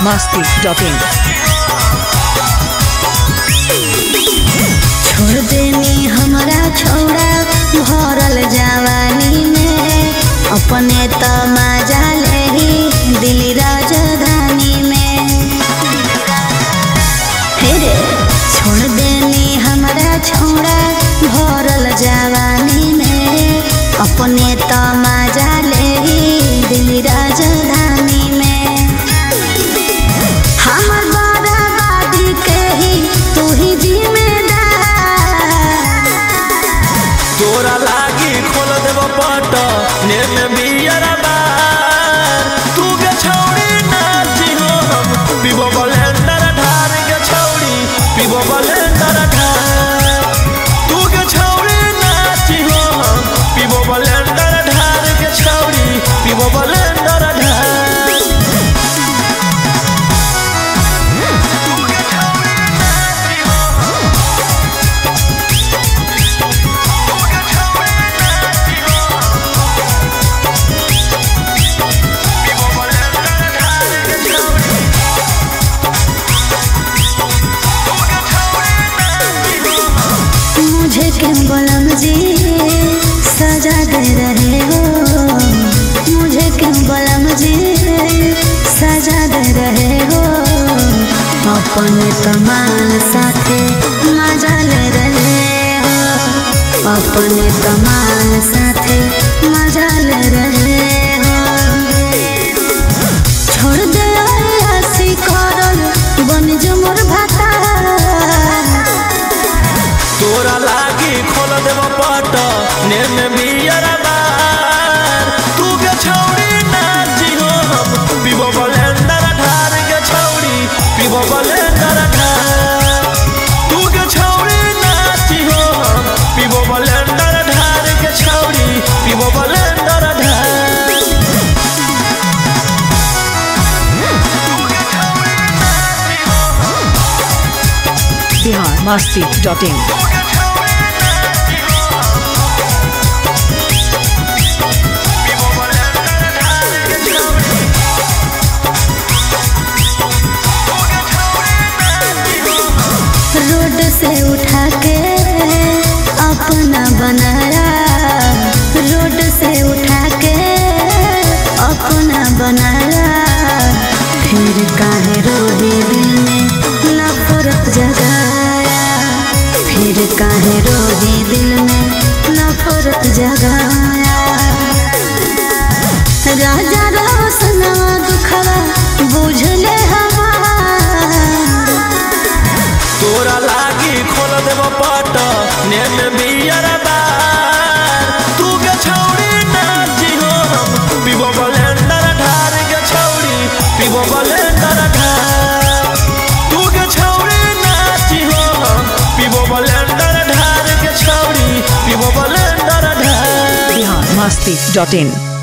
biharmasti.in छोड़ देनी हमरा छोड़ा भरल जवानी में अपने तो मजा लेही दिल्ली राजधानी में। फिर छोड़ देनी हमरा छोड़ा भरल जवानी में अपने तो मजा लेही दिल्ली राजधानी में। हमर बर्बादी के ही तू ही तोरा लागी खोल देव पट नेम बियर बार तू के छौड़ी नाची हो हम पीबो ब्लेंडर ढार के छौड़ी पीबो ब्लेंडर ढार तू के छौड़ी नाची हो हम पीबो ब्लेंडर ढार के छौड़ी पीबो ब्लेंडर ढार मुझे क्यों बलम जी सजा दे रहे हो, मुझे क्यों बलम जी सजा दे रहे हो। अपने कमाल साथे मजा ले रहे हो, अपने कमाल साथे मजा ले रहे हो। छोड़ दे हंसी करल बन जो मोर भाता तोरा लागी खोल देव पट नेम बियर बार तू के छौड़ी नाची हो हम पीबो ब्लेंडर ढार के छौड़ी पीबो ब्लेंडर ढार तू के छौड़ी नाची हो हम पीबो ब्लेंडर ढार के छौड़ी पीबो ब्लेंडर ढार biharmasti.in रोड से उठा के अपना बनाया, रोड से उठा के अपना बनाया। फिर काहे रोहे दिल में नफरत जगाया, फिर काहे रोहे दिल में नफरत जगाया। राजा रोशनवा दुखवा बुझले हमार तोरा लागी खोल देव पट नेम बियर बार तू के छौड़ी नाची हो हम पीबो ब्लेंडर ढार के छौड़ी पीबो ब्लेंडर ढार तू के छौड़ी नाची हो हम पीबो ब्लेंडर ढार के छौड़ी पीबो ब्लेंडर ढार biharmasti.in